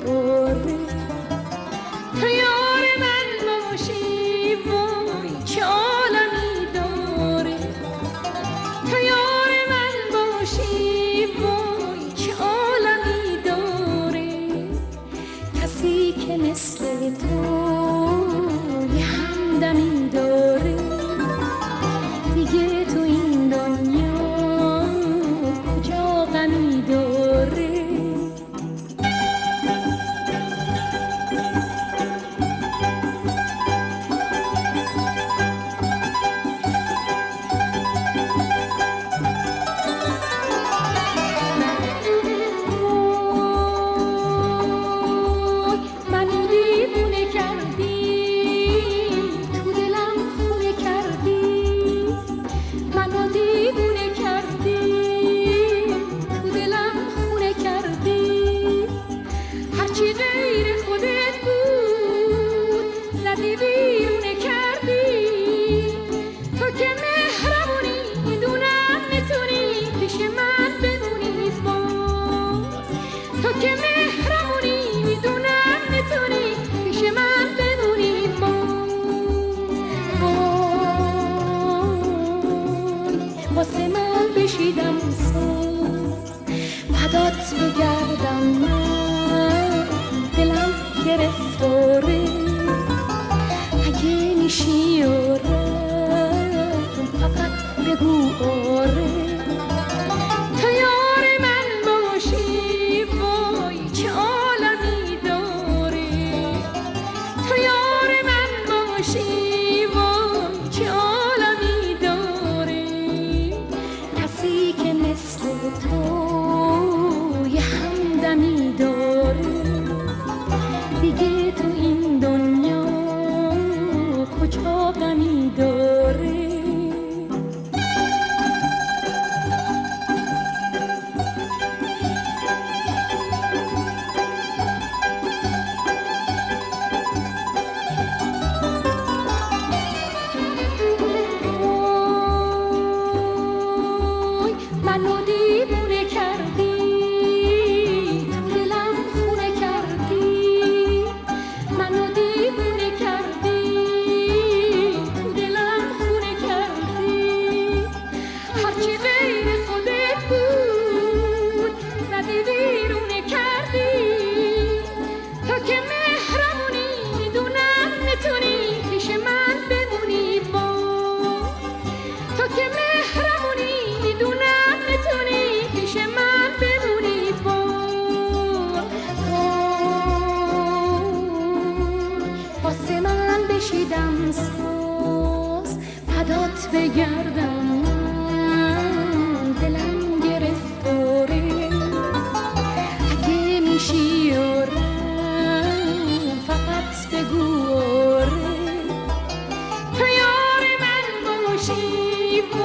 آره تو یار من باشی وای چه عالمی داره تو یار من باشی وای چه عالمی داره کسی که مثل تو یه همدمی داره دیگه تو این دنیا کجا غمی داره واسه من بشیدم ساز فدات بگردم من دلم گرفتاره اگه میشی آره فقط بگو آره تو یار من باشی وای چه عالمی داره تو یار من باشی وای چه عالمی داره کسی که مثل تو یه همدمی داره دیگه تو این دنیا کجا غمی داره منو دیوونه کردی تو دلم خونه کردی منو دیوونه کردی تو دلم خونه کردی هرچی غیر خودت بود زدی بیرونه کردی تو که مهربونی میدونم میتونی پیش من بمونی باز تو که مهربونی میدونم میتونی پیش من بمونی باز واسه من بشیدم ساز فدات بگردم من دلم گرفتاره اگه میشی آره فقط بگو آره تو یار من باشی